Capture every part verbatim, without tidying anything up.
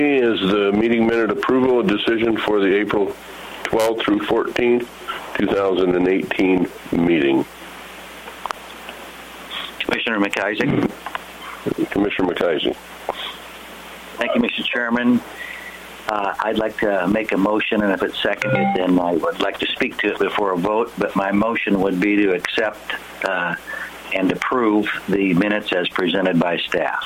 is the meeting minute approval decision for the April twelfth through fourteenth, two thousand eighteen meeting. Commissioner McIsaac. Commissioner McIsaac. Thank you, Mister Chairman. Uh, I'd like to make a motion, and if it's seconded, then I would like to speak to it before a vote, but my motion would be to accept uh, and approve the minutes as presented by staff.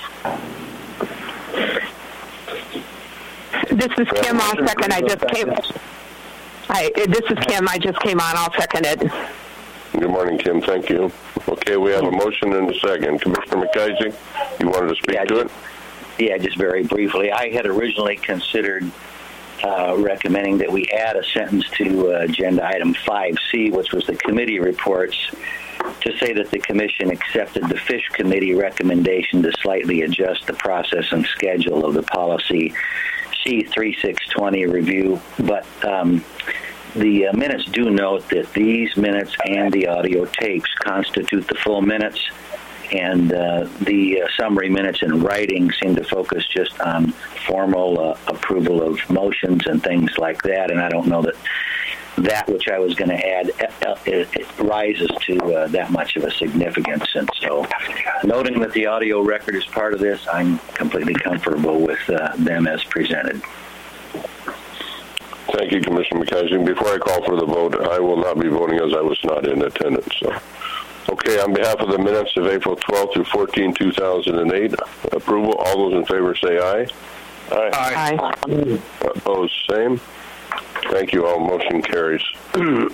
This is Kim. I'll second. I just came. Hi, this is Kim. I just came on. I'll second it. Good morning, Kim. Thank you. Okay, we have a motion and a second. Commissioner McIsaac, you wanted to speak yeah, to just, it? Yeah, just very briefly. I had originally considered uh, recommending that we add a sentence to uh, agenda item five C, which was the committee reports, to say that the commission accepted the Fish Committee recommendation to slightly adjust the process and schedule of the policy C thirty-six twenty review. But um, the uh, minutes do note that these minutes and the audio tapes constitute the full minutes, and uh, the uh, summary minutes in writing seem to focus just on formal uh, approval of motions and things like that, and I don't know that that which I was going to add uh, it, it rises to uh, that much of a significance. And so, noting that the audio record is part of this, I'm completely comfortable with uh, them as presented. Thank you, Commissioner McIsaac. Before I call for the vote, I will not be voting as I was not in attendance. So, okay, on behalf of the minutes of April twelfth through fourteenth, two thousand eight, approval. All those in favor say aye. Aye. Aye. Opposed, same. Thank you. All motion carries.